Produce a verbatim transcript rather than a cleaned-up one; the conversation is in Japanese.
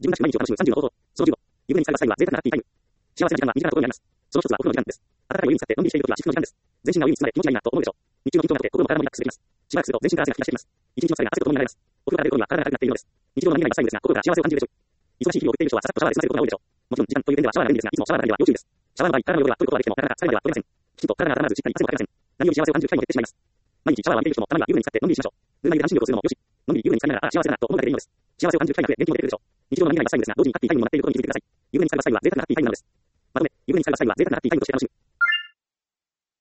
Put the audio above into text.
自分らしく毎日を楽しむさんじゅうの方法。そのじゅうご、湯船に浸かる際は贅沢なラッキータイム。幸せな時間は身近なところにあります。その一つはお風呂の時間です。温かいお湯に浸かってのんびりしている時は至福の時間です。全身がお湯に包まれ気持ちがいいなと思うでしょう。日中の緊張などで心も体もリラックスできます。しばらくすると全身から汗が吹き出してきます。一日の疲れが汗とともに流れます。お風呂から出る頃には体が軽くなっているのです。日常の何気ない最後ですが、心が幸せを感じるでしょう。忙しい日々を送っている人はさっとシャワーで済ませることが多いでしょう。もちろん時間という点ではシャワーが便利ですが、いつもシャワーの中では要注意です。シャワーの場合、体の汚れは取ることができてもなかなか疲れまでは取れません。きちんと体が温まらずしっかり汗もかけません。何より幸せを感じる機会も減ってしまいます。毎日シャワーを浴びている人もたまには湯船に浸かってのんびりしましょう。ぬるま湯で半身浴をするのもよし。のんびり湯船に浸かりながら、ああ幸せだなと思うだけでいいのです。幸せを感じる機会が増え、元気も出てくるでしょう。日常の何気ないが最後ですが、同時にハッピータイムにもなっていることに気づいてください。湯船に浸かる際は贅沢なハッピータイムなのです。まとめ、湯船に浸かる際は贅沢なハッピータイムとして楽しむ。